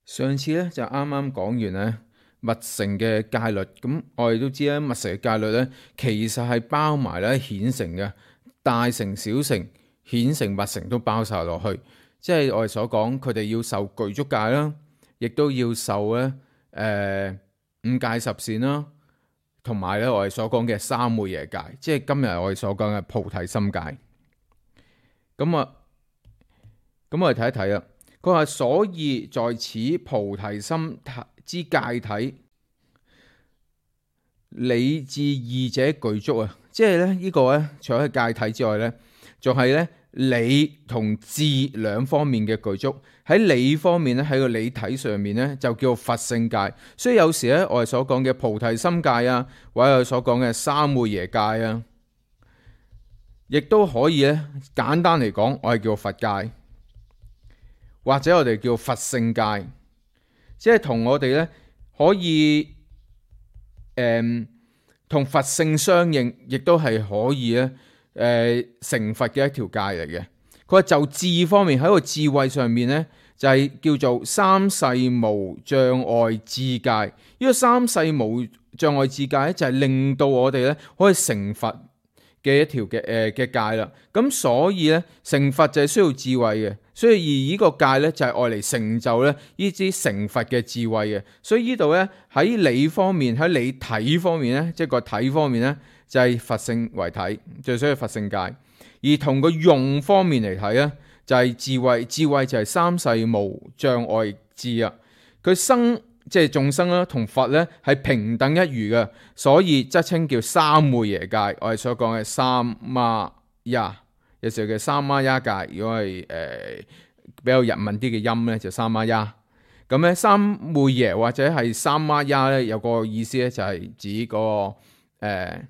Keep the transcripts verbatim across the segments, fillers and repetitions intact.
上次咧就啱啱講完咧密乘嘅戒律，咁我哋都知咧密乘嘅戒律咧其實係包埋咧顯乘嘅大乘、小乘、顯乘、密乘都包晒落去，即係我哋所講佢哋要受具足戒啦，亦都要受咧誒、呃、五戒十善啦，同埋咧我哋所講嘅三昧耶戒，即係今日我哋所講嘅菩提心戒。咁啊，咁我哋睇一睇啊。佢話：所以在此菩提心之戒體，理智二者具足啊！即係咧呢個咧，除咗戒體之外咧，仲係咧理同智兩方面嘅具足。喺理方面咧，喺個理體上面咧，就叫佛性戒。所以有時咧，我哋所講嘅菩提心戒啊，或者我哋所講嘅三昧耶戒啊，亦都可以咧簡單嚟講，我係叫佛戒。或者我哋叫佛性戒，即係同我哋咧可以誒同、呃、佛性相應，亦都係可以咧誒、呃、成佛嘅一條戒嚟嘅。佢話就智方面喺個智慧上面咧，就係、是、叫做三世無障礙智戒。呢、這個三世無障礙智戒咧，就係令到我哋咧可以成佛嘅一條嘅誒嘅戒啦。咁所以咧成佛就係需要智慧嘅。所以而呢個戒咧就係愛嚟成就咧呢啲成佛嘅智慧嘅。所以呢度咧喺理方面，喺理體方面咧，即係個體方面咧就係佛性為體，最需要佛性戒。而同個用方面嚟睇咧，就係智慧，智慧就係三世無障礙智啊。佢生即係眾生啦，同佛咧係平等一如嘅，所以則稱叫三昧耶戒。我哋所講嘅三孖呀。有時候嘅三孖呀戒，如果係誒、呃、比較日文啲嘅音咧，就三孖呀。咁咧三昧耶或者係三孖呀咧，有個意思咧就係指嗰、那個誒誒、呃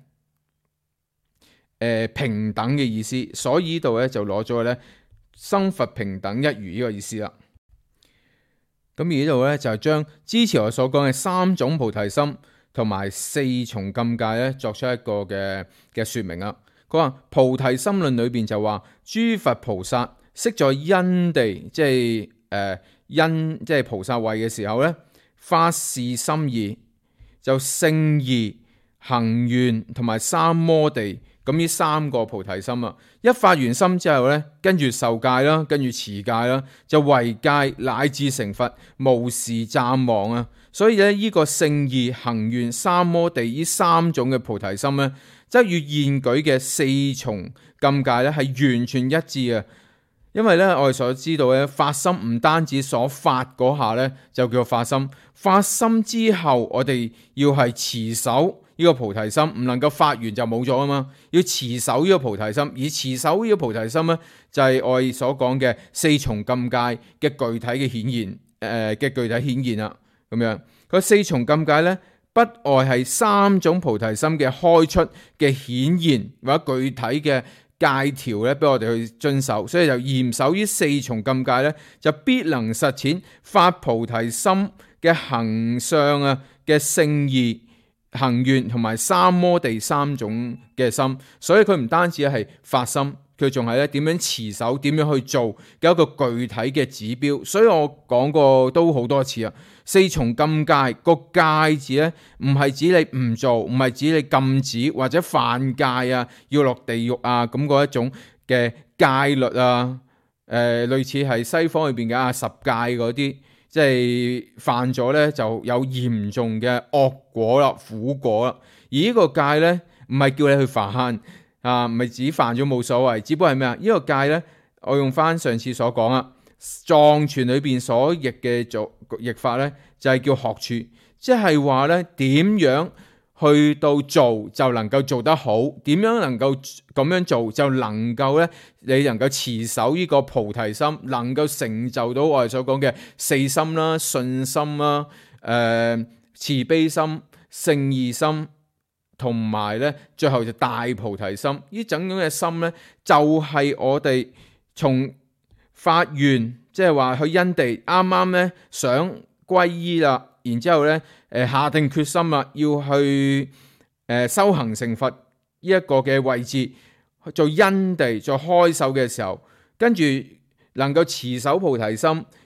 呃、平等嘅意思。所以呢度咧就攞咗咧生佛平等一如呢個意思啦。咁而呢度咧就係將之前我所講嘅三種菩提心同埋四重禁戒咧作出一個嘅嘅說明啦。佢話菩提心論裏邊就話諸佛菩薩識在因地，即係誒因即係菩薩位嘅時候咧，發示心意，就勝義、行願同埋三摩地，咁呢三個菩提心啊，一發完心之後咧，跟住受戒啦，跟住持戒啦，就為戒乃至成佛，無時暫忘啊！所以咧，呢個勝義、行願、三摩地呢三種嘅菩提心咧，則與現舉嘅四重禁戒咧係完全一致啊！因為咧，我哋所知道咧，發心唔單止所發嗰下咧就叫發心，發心之後我哋要係持守呢個菩提心，唔能夠發完就冇咗啊嘛！要持守呢個菩提心，而持守呢個菩提心咧，就係我哋所講嘅四重禁戒嘅具體嘅顯現，誒、呃、嘅具體顯現啦。咁樣，佢四重禁戒咧，不外係三種菩提心嘅開出嘅顯現或者具體嘅戒條咧，俾我哋去遵守。所以就嚴守呢四重禁戒咧，就必能實踐發菩提心嘅行相啊嘅勝義、行願同埋三摩地三種嘅心。所以佢唔單止係發心，佢仲係咧點樣持守、點樣去做嘅一個具體嘅指標。所以我講過都好多次啊。四重禁戒個戒字咧，唔係指你唔做，唔係指你禁止或者犯戒啊，要落地獄啊咁嗰一種嘅戒律啊。誒、呃，類似係西方裏邊嘅啊十戒嗰啲，即係犯咗咧就有嚴重嘅惡果啦、苦果啦。而呢個戒咧，唔係叫你去犯啊，唔係指犯咗冇所謂，只不過係咩啊？呢、這個戒咧，我用翻上次所講啊。藏傳裏邊所譯嘅做譯法咧，就係叫學處，即係話咧點樣去到做就能夠做得好，點樣能夠咁樣做就能夠咧，你能夠持守呢個菩提心，能夠成就到我哋所講嘅四心啦、信心啦、誒、呃、慈悲心、勝義心，同埋咧最後就大菩提心。呢種種嘅心咧，就係、是、我哋從發願，即係話去因地啱啱咧想皈依啦，然之後咧誒下定決心啦，要去誒、呃、修行成佛呢一個嘅位置，做因地再開手嘅時候，跟住能夠持守菩提心，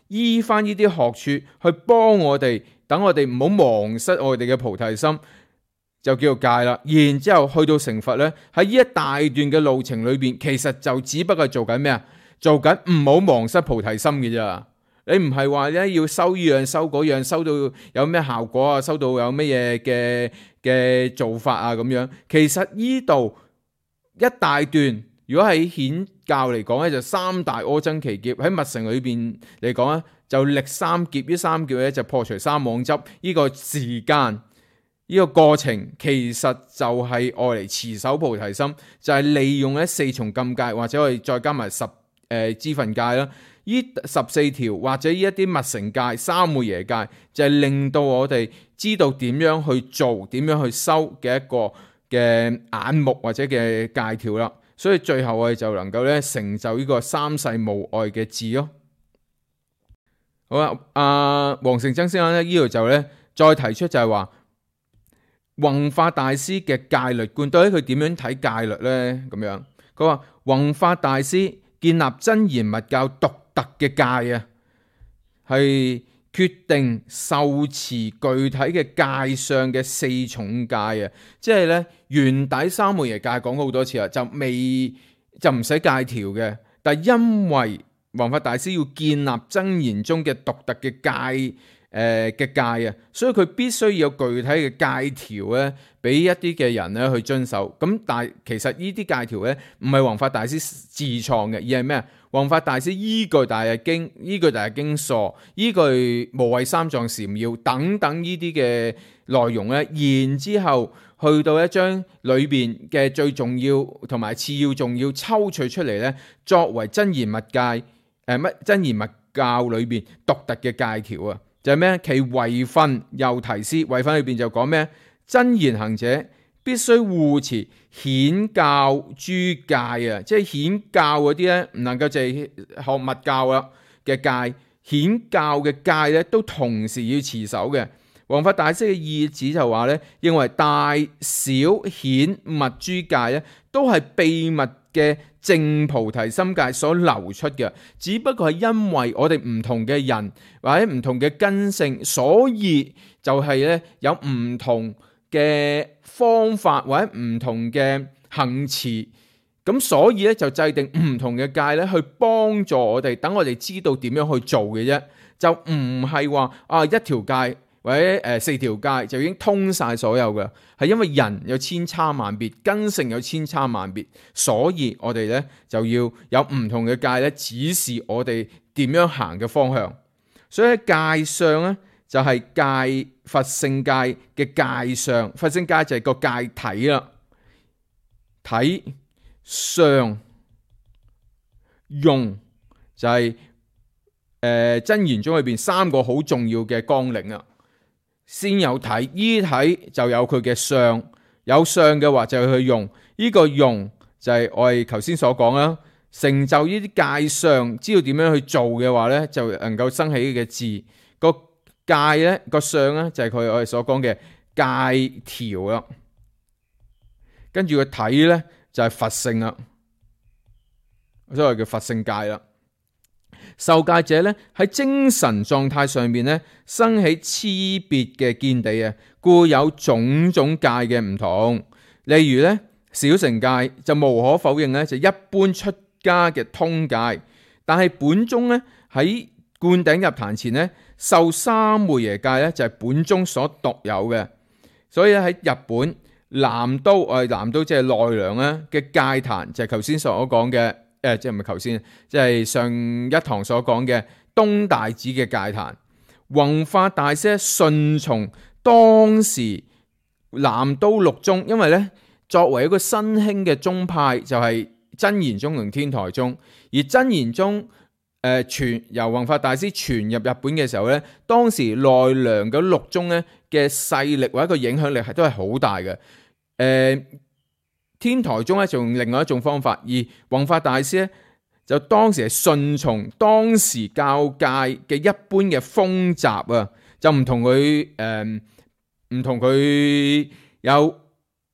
依翻呢啲學處去幫我哋，等我哋唔好忘失我哋嘅菩提心，就叫做戒啦。然之後去到成佛咧，喺呢一大段嘅路程裏邊，其實就只不過做緊咩啊？做緊唔好忘失菩提心嘅咋。你唔係話咧要修依樣修嗰樣，修到有咩效果啊？修到有咩嘢嘅嘅做法啊？咁樣，其實呢度一大段，如果喺顯教嚟講咧，就三大阿僧祇劫；喺密乘裏邊嚟講咧，就歷三劫。呢三劫咧就破除三妄執。呢個時間，呢個過程，其實就係愛嚟持守菩提心，就係利用咧四重禁戒，或者我哋再加埋十誒支分戒啦。呢十四條或者呢一啲密乘戒、三昧耶戒，就係令到我哋知道點樣去做、點樣去修嘅一個嘅眼目或者嘅戒條啦。所以最後我哋就能夠咧成就呢個三世無礙嘅智咯。好啦，阿黃成曾先生咧呢度就咧再提出就係話弘法大師嘅戒律觀，到底佢點樣睇戒律咧？咁樣佢話弘法大師建立真言密教獨特嘅戒啊，係決定受持具體嘅戒相嘅四重戒啊，即係咧原底三昧耶戒講過好多次啦，就未就唔使戒條嘅，但係因為弘法大師要建立真言中嘅獨特嘅戒誒嘅戒啊，所以佢必須要有具體嘅戒條咧，俾一啲嘅人咧去遵守。咁但係其實呢啲戒條咧唔係弘法大師自創嘅，而係咩啊？弘法大師依據大日經、依據大日經疏、依據無畏三藏禪要等等呢啲嘅內容咧，然之後去到一章裏邊嘅最重要同埋次要重要抽取出嚟咧，作為真言密戒誒乜、呃、真言密教裏邊獨特嘅戒條啊，就係咩？其遺訓又提示，遺訓裏邊就講咩？真言行者必須護持顯教諸戒啊，即係顯教嗰啲咧，唔能夠淨係學密教啦嘅戒，顯教嘅戒咧都同時要持守嘅。弘法大師嘅意旨就話咧，認為大小顯密諸戒咧都係秘密嘅正菩提心戒所流出嘅，只不過係因為我哋唔同嘅人或者唔同嘅根性，所以就係咧有唔同嘅方法或者唔同嘅行持，咁所以咧就制定唔同嘅戒咧，去幫助我哋，等我哋知道點樣去做嘅啫，就唔係話啊一條戒或者誒四條戒就已經通晒所有嘅，係因為人有千差萬別，根性有千差萬別，所以我哋咧就要有唔同嘅戒咧，指示我哋點樣行嘅方向。所以喺戒相咧就係戒佛性戒嘅戒相，佛性戒就係個戒體啦，體相用就係、是、誒、呃、真言宗裏邊三個好重要嘅綱領啊。先有體，依體就有佢嘅相，有相嘅話就要去用，呢、這個用就係我哋頭先所講啦。成就呢啲戒相，知道點樣去做嘅話咧，就能夠生起嘅智。個戒咧個相咧就係佢我哋所講嘅戒條啦，跟住個體咧就係佛性啦，所謂叫佛性戒啦。受戒者咧喺精神狀態上面咧生起差別嘅見地啊，故有種種戒嘅唔同。例如咧小乘戒就無可否認咧就一般出家嘅通戒，但係本宗咧喺灌頂入壇前咧受三昧耶戒咧就係本宗所獨有嘅。所以喺日本南都我哋南都即係奈良咧嘅戒壇就係頭先所講嘅。誒，即係唔係頭先，即係上一堂所講嘅東大寺嘅戒壇。弘法大師順從當時南都六宗，因為咧作為一個新興嘅宗派，就係、是、真言宗同天台宗。而真言宗誒、呃、傳由弘法大師傳入日本嘅時候咧，當時奈良嘅六宗咧嘅勢力或者個影響力係都係好大嘅。誒、呃。天台宗咧就用另外一種方法，而弘法大師咧就當時係順從當時教界嘅一般嘅風習啊，就唔同佢誒唔同佢有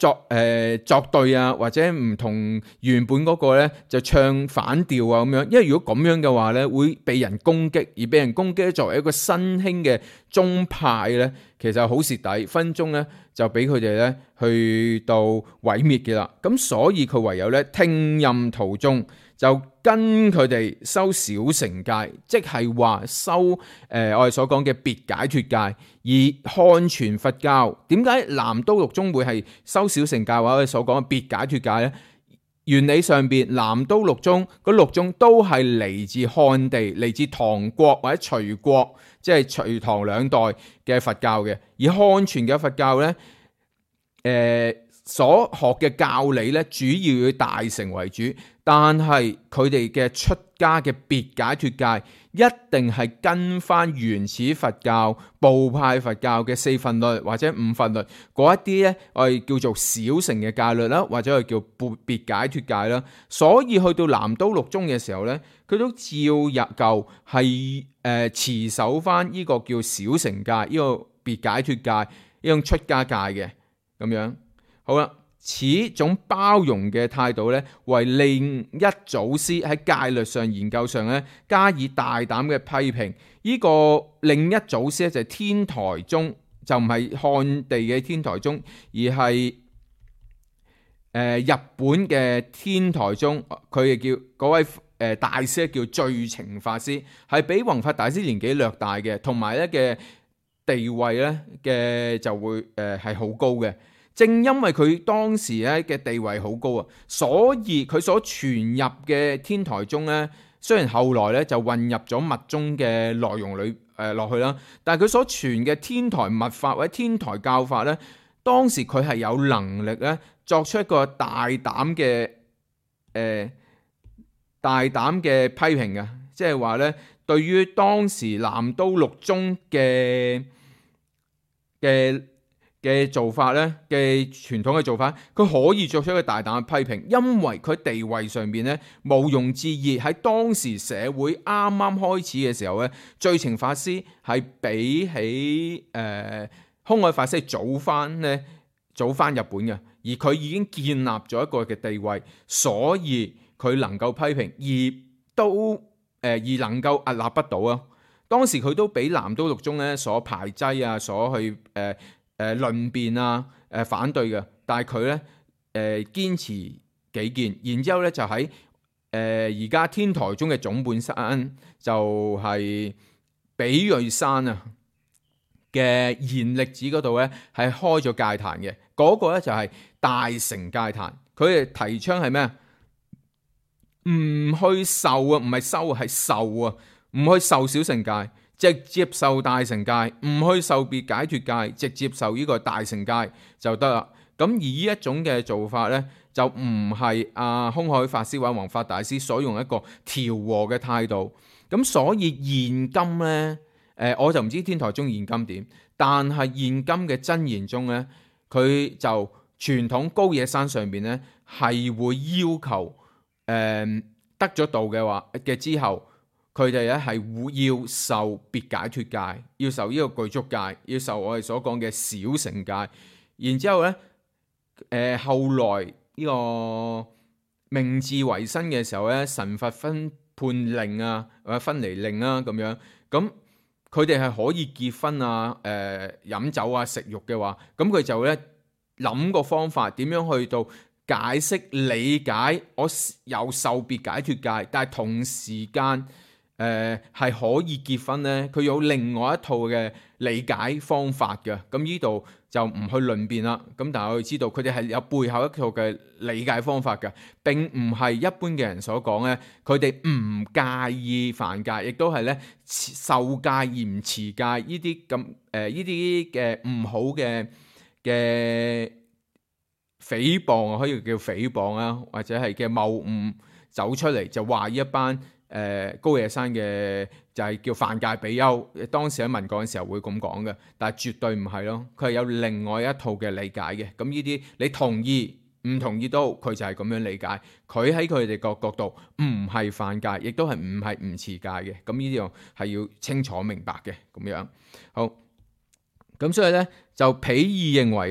作誒、呃、作對啊，或者唔同原本嗰個咧就唱反調啊咁樣，因為如果咁樣嘅話咧，會被人攻擊，而被人攻擊作為一個新興嘅宗派咧，其實好蝕底，分鐘咧就俾佢哋咧去到毀滅嘅啦。咁所以佢唯有咧聽任途眾，就跟佢哋修小乘戒，即係話修誒、呃、我哋所講嘅別解脫戒，而漢傳佛教點解南都六宗會係修小乘戒，或者我哋所講嘅別解脫戒呢？原理上邊，南都六宗嗰六宗都係嚟自漢地，嚟自唐國或者隋國，即係隋唐兩代嘅佛教嘅。而漢傳嘅佛教呢，誒、呃、所學嘅教理呢，主要以大乘為主。但係佢哋嘅出家嘅別解脫戒，一定係跟翻原始佛教、部派佛教嘅四分律或者五分律嗰一啲咧，我哋叫做小乘嘅戒律啦，或者我哋叫別解脫戒啦。所以去到南都六宗嘅時候咧，佢都照入舊係誒持守翻呢個叫小乘戒，呢、這個別解脫戒，呢種出家戒嘅咁樣。好啦。此種包容嘅態度咧，為另一祖師喺戒律上研究上咧加以大膽嘅批評。呢、這個另一祖師咧就係天台宗，就唔係漢地嘅天台宗，而係誒、呃、日本嘅天台宗。佢嘅叫嗰位誒大師叫最澄法師，係比弘法大師年紀略大嘅，同埋咧嘅地位咧嘅就會誒係好高嘅。正因為佢當時咧嘅地位好高啊，所以佢所傳入嘅天台宗咧，雖然後來咧就混入咗密宗嘅內容裏誒落去啦，但係佢所傳嘅天台密法或者天台教法咧，當時佢係有能力咧作出一個大膽嘅誒、呃、大膽嘅批評嘅，即係話咧對於當時南都六宗嘅嘅。嘅做法咧，嘅傳統嘅做法，佢可以作出一個大膽嘅批評，因為佢地位上邊咧毋庸置疑，喺當時社會啱啱開始嘅時候咧，最澄法師係比起誒空海法師早翻咧，早翻日本嘅，而佢已經建立咗一個嘅地位，所以佢能夠批評，而都誒、呃、而能夠屹立不倒啊！當時佢都俾南都六宗咧所排擠啊，所去誒。呃誒論辯啊，誒反對嘅，但係佢咧誒堅持己見，然之後咧就喺誒而家天台宗嘅總本山，就係比叡山啊嘅延曆寺嗰度咧，係開咗戒壇嘅，嗰、那個咧就係大乘戒壇。佢哋提倡係咩啊？唔去受啊，唔係修係受啊，唔去受小乘戒。直接受大乘戒，唔去受別解脫戒，直接受呢個大乘戒就得啦。咁而呢一種嘅做法呢，就唔係阿空海法師或者弘法大師所用一個調和嘅態度。咁所以現今呢，誒我就唔知天台宗現今點，但係現今嘅真言宗呢，佢就傳統高野山上邊呢，係會要求誒、呃、得咗道嘅話嘅之後。佢哋咧係會要受別解脫戒，要受呢個具足戒，要受我哋所講嘅小乘戒。然之後咧，誒、呃、後來呢個明治維新嘅時候咧，神佛分判令啊，或者分離令啊咁樣，咁佢哋係可以結婚啊、誒、呃、飲酒啊、食肉嘅話，咁佢就咧諗個方法點樣去到解釋理解我有受別解脫戒，但係同時間。誒係、呃、可以結婚咧，佢有另外一套嘅理解方法嘅，咁呢度就唔去論辯啦。咁但係我哋知道佢哋係有背後一套嘅理解方法嘅，並唔係一般嘅人所講咧。佢哋唔介意犯戒，亦都係咧受戒而唔持戒呢啲咁誒呢啲嘅唔好嘅嘅誹謗，可以叫誹謗啊，或者係嘅謬誤走出嚟就話呢一班。誒、呃、高野山嘅就係叫犯戒比丘，當時喺文講嘅時候會咁講嘅，但係絕對唔係咯，佢係有另外一套嘅理解嘅。咁呢啲你同意唔同意都，佢就係咁樣理解。佢喺佢哋個角度唔係犯戒，亦都係唔係唔持戒嘅。咁呢啲係要清楚明白嘅咁樣。好，咁所以咧就彼意認為啊，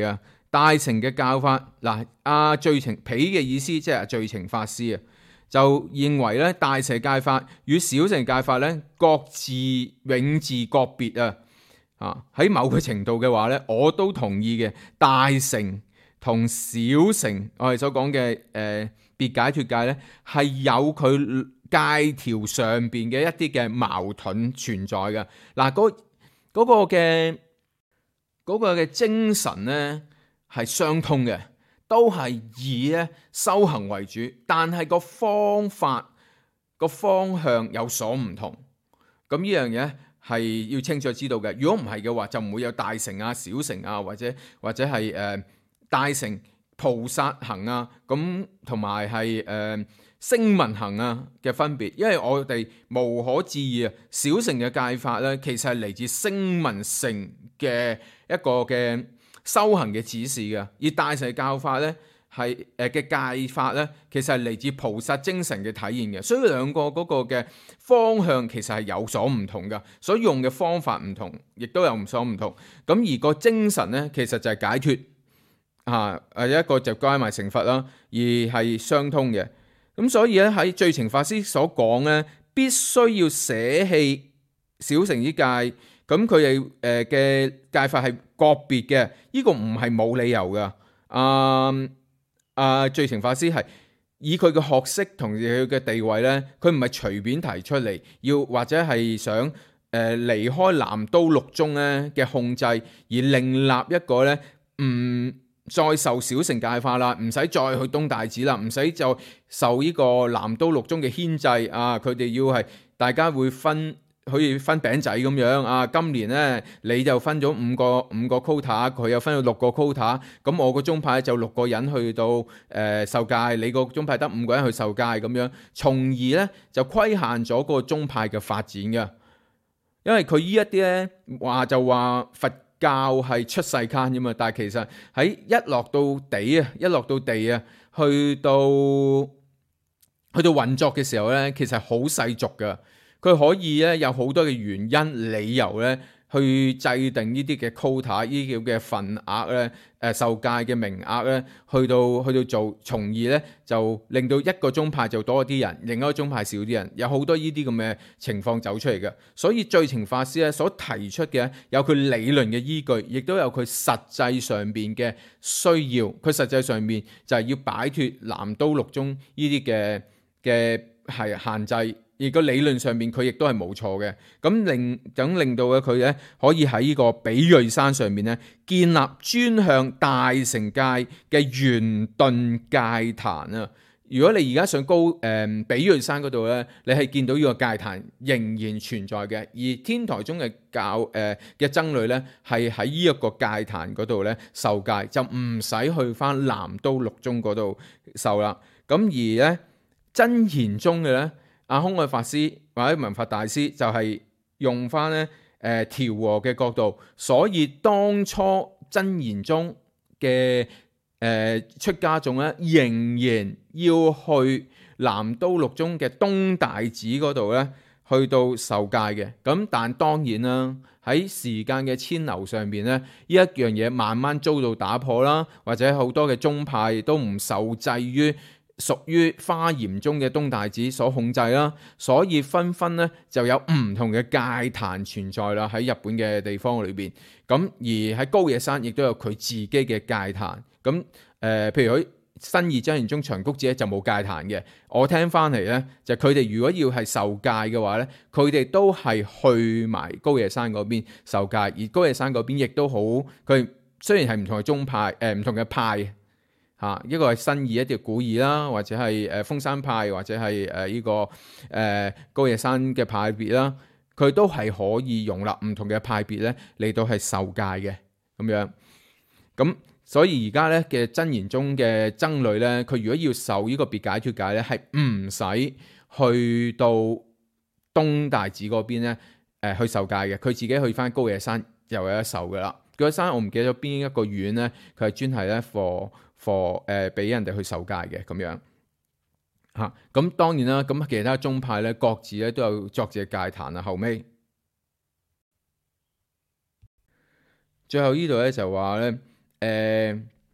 大乘嘅教法嗱，阿罪懲彼嘅意思即係罪懲法師啊，就認為咧大乘戒法與小乘戒法咧各自永自各別啊。啊喺某個程度嘅話咧，我都同意嘅。大乘同小乘我哋所講嘅誒別解脫戒咧，係有佢戒條上邊嘅一啲嘅矛盾存在嘅。嗱，嗰嗰個嘅嗰個嘅精神咧係相通嘅，都係以咧修行為主，但係個方法個方向有所唔同。咁呢樣嘢係要清楚知道嘅。如果唔係嘅話，就唔會有大乘啊、小乘啊，或者或者係誒、呃、大乘菩薩行啊，咁同埋係誒聲聞行啊嘅分別。因為我哋無可置疑啊，小乘嘅戒法咧，其實係嚟自聲聞乘嘅一個嘅修行嘅指示嘅，而大乘教法咧係誒嘅戒法咧，其實係嚟自菩薩精神嘅體現嘅，所以兩個嗰個嘅方向其實係有所唔同嘅，所以用嘅方法唔同，亦都有唔所唔同。咁而個精神咧，其實就係解脫啊，誒一個就加埋成佛啦，而係相通嘅。咁所以咧喺罪懲法師所講咧，必須要捨棄小乘之戒，咁佢哋誒嘅戒法係個別嘅，呢、這個唔係冇理由噶。啊啊，罪懲法師係以佢嘅學識同佢嘅地位咧，佢唔係隨便提出嚟，要或者係想誒離開南都六宗咧嘅控制，而另立一個咧唔再受小乘戒法啦，唔使再去東大寺啦，唔使再受呢個南都六宗嘅牽制啊！佢哋要係大家會分。好似分餅仔咁樣啊！今年咧你就分咗五個五個 quota，佢又分咗六個 quota。咁我個宗派就六個人去到誒、呃、受戒，你個宗派得五個人去受戒咁樣，從而咧就規限咗個宗派嘅發展嘅。因為佢呢一啲咧話就話佛教係出世間啫嘛，但係其實喺一落到地啊，一落到地啊，去到去到運作嘅時候咧，其實好世俗噶。佢可以咧有好多嘅原因理由咧，去制定呢啲嘅 quota，呢啲叫嘅份額咧，誒受戒嘅名額咧，去到去到做，從而咧就令到一個宗派就多啲人，另一個宗派少啲人，有好多呢啲咁嘅情況走出嚟嘅。所以罪懲法師咧所提出嘅有佢理論嘅依據，亦都有佢實際上邊嘅需要。佢實際上面就係要擺脫南都六宗呢啲嘅嘅係限制。而個理論上面佢亦都係冇錯嘅，咁令咁令到嘅佢咧可以喺呢個比叡山上面咧建立專向大乘戒嘅圓頓戒壇啊！如果你而家上高誒、呃、比叡山嗰度咧，你係見到呢個戒壇仍然存在嘅，而天台宗嘅教誒嘅僧侶咧係喺呢一個戒壇嗰度咧受戒，就唔使去返南都六宗嗰度受啦。咁而咧真言宗嘅咧。阿空海法師或者文法大師就係用翻咧誒調和嘅角度，所以當初真言宗嘅誒、呃、出家眾咧，仍然要去南都六宗嘅東大寺嗰度咧，去到受戒嘅。咁但當然啦，喺時間嘅遷流上邊咧，呢一樣嘢慢慢遭到打破啦，或者好多嘅宗派都唔受制於屬於華嚴宗嘅東大寺所控制啦，所以紛紛咧就有唔同嘅戒壇存在啦，喺日本嘅地方裏邊。咁而喺高野山亦都有佢自己嘅戒壇。咁誒、呃，譬如喺新義真言宗長谷寺就冇戒壇嘅。我聽翻嚟咧，就佢哋如果要係受戒嘅話咧，佢哋都係去埋高野山嗰邊受戒，而高野山嗰邊亦都好，佢雖然係唔同嘅宗派，誒、呃、唔同嘅派。嚇，一個係新義，一條古義啦，或者係誒峰山派，或者係誒呢個誒、呃、高野山嘅派別啦，佢都係可以容納唔同嘅派別咧嚟到係受戒嘅咁樣。咁所以而家咧嘅真言宗嘅僧侶咧，佢如果要受呢個別解脫戒咧，係唔使去到東大寺嗰邊咧誒、呃、去受戒嘅，佢自己去翻高野山又有得受噶啦。高野山我唔記得咗邊一個院咧，佢係專係咧 for for 誒俾人哋去受戒嘅咁樣嚇。咁、啊、當然啦，咁其他宗派咧各自咧都有作自嘅戒壇啊。後尾最後呢度咧就話咧誒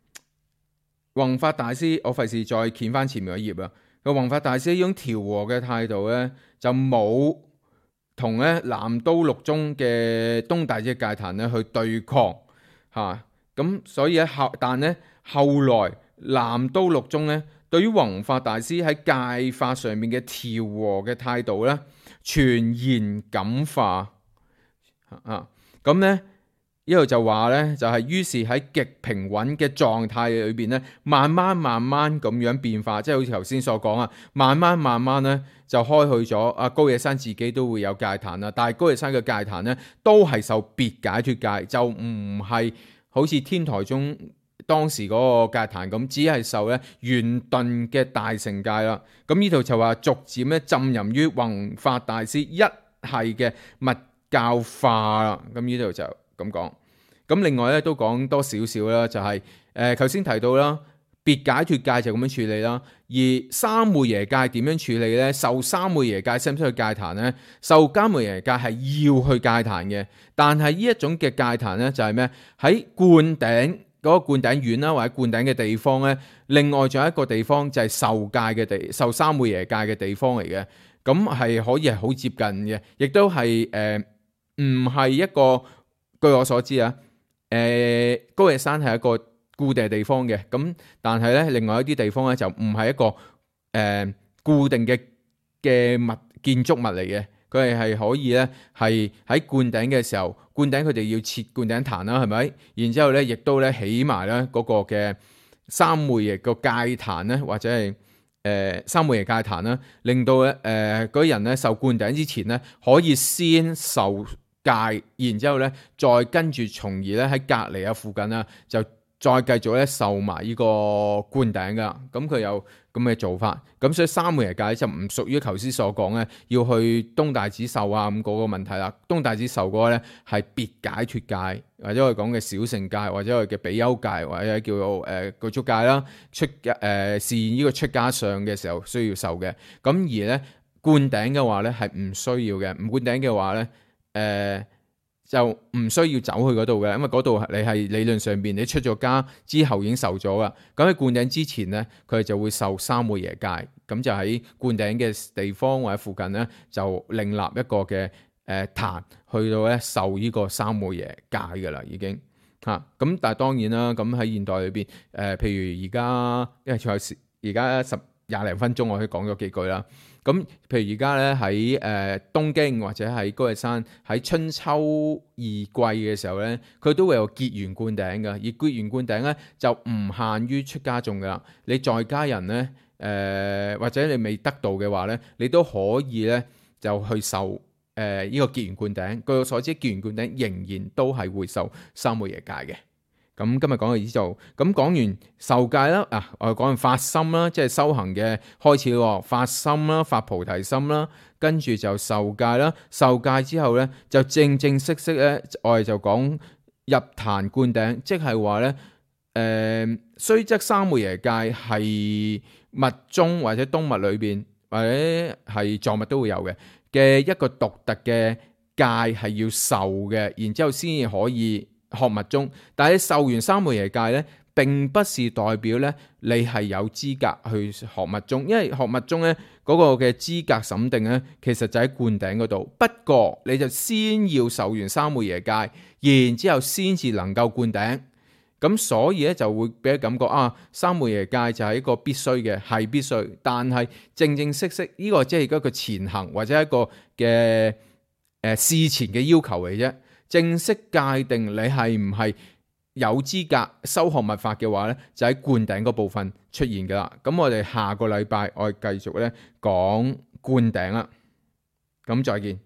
弘法大師，我費事再掀翻前面嗰頁啊。個弘法大師呢種調和嘅態度咧，就冇同咧南都六宗嘅東大寺戒壇咧去對抗嚇。咁、啊、所以咧後，但咧後來南都六宗咧對於弘法大師喺戒法上面嘅調和嘅態度咧，全然感化啊。咁咧。呢度就話咧，就係、是、於是喺極平穩嘅狀態裏邊咧，慢慢慢慢咁樣變化，即係好似頭先所講啊，慢慢慢慢咧就開去咗。阿高野山自己都會有戒壇啦，但係高野山嘅戒壇咧都係受別解脫戒，就唔係好似天台宗當時嗰個戒壇咁，只係受咧圓頓嘅大乘戒啦。咁呢度就話逐漸咧浸淫於弘法大師一系嘅密教化啦。咁呢度就咁講，咁另外咧都講多少少啦，就係誒頭先提到啦，別解脫戒就咁樣處理啦，而三昧耶戒點樣處理咧？受三昧耶戒使唔使去戒壇咧？受三昧耶戒係要去戒壇嘅，但係呢一種嘅戒壇咧就係咩？喺灌頂嗰、那個灌頂院啦，或者灌頂嘅地方咧，另外仲有一個地方就係受戒嘅地，受三昧耶戒嘅地方嚟嘅，咁係可以係好接近嘅，亦都係誒唔係一個。據我所知啊，誒、呃、高野山係一個固定地方嘅，咁但係咧另外一啲地方咧就唔係一個誒、呃、固定嘅嘅物建築物嚟嘅，佢哋係可以咧係喺灌頂嘅時候，灌頂佢哋要設灌頂壇啦，係咪？然之後咧亦都咧起埋咧嗰個嘅三昧耶個戒壇咧，或者係誒、呃、三昧耶戒壇啦，令到咧誒嗰啲人咧受灌頂之前咧可以先受戒，然之後咧，再跟住從而咧喺隔離啊附近啊，就再繼續咧受埋呢個灌頂噶。咁佢有咁嘅做法，咁所以三昧耶戒就唔屬於頭先所講咧要去東大寺受啊咁嗰個問題啦。東大寺受嗰個咧係別解脫戒，或者我哋講嘅小乘戒，或者我哋嘅比丘戒，或者叫做誒具足戒啦，出誒示現呢個出家相嘅時候需要受嘅。咁而咧灌頂嘅話咧係唔需要嘅，唔灌頂嘅話咧。誒、呃、就唔需要走去嗰度嘅，因為嗰度你係理論上邊你出咗家之後已經受咗噶。咁喺灌頂之前咧，佢哋就會受三昧耶戒，咁就喺灌頂嘅地方或者附近咧，就另立一個嘅誒壇去到咧受呢個三昧耶戒噶啦，已經嚇。咁、啊、但係當然啦，咁喺現代裏邊誒、呃，譬如而家因為仲有時而家十廿零分鐘，我可以講咗幾句啦。咁，譬如而家咧喺誒東京或者喺高野山喺春秋二季嘅時候咧，佢都會有結緣灌頂嘅。而結緣灌頂咧就唔限於出家眾噶啦，你在家人咧誒、呃、或者你未得到嘅話咧，你都可以咧就去受誒呢、呃這個結緣灌頂。據我所知，結緣灌頂仍然都係會受三昧耶戒嘅。咁今日講到呢度，咁講完受戒啦，啊，我哋講完發心啦，即係修行嘅開始咯，發心啦，發菩提心啦，跟住就受戒啦，受戒之後咧，就正正式式咧，我哋就講入壇灌頂，即係話咧，誒、呃，雖則三昧耶戒係密宗或者東密裏邊或者係藏密都會有嘅嘅一個獨特嘅戒係要受嘅，然之後先至可以學密宗，但係受完三昧耶戒咧，並不是代表咧你係有資格去學密宗，因為學密宗咧嗰個嘅資格審定咧，其實就喺灌頂嗰度。不過你就先要受完三昧耶戒，然之後先至能夠灌頂。咁所以咧就會俾人感覺啊，三昧耶戒就係一個必須嘅，係必須。但係正正式式呢個即係一個前行或者一個嘅誒事前嘅要求嚟啫。正式界定你係唔係有資格修學密法嘅話咧，就喺灌頂嗰部分出現噶啦。咁我哋下個禮拜我哋繼續咧講灌頂啦。咁再見。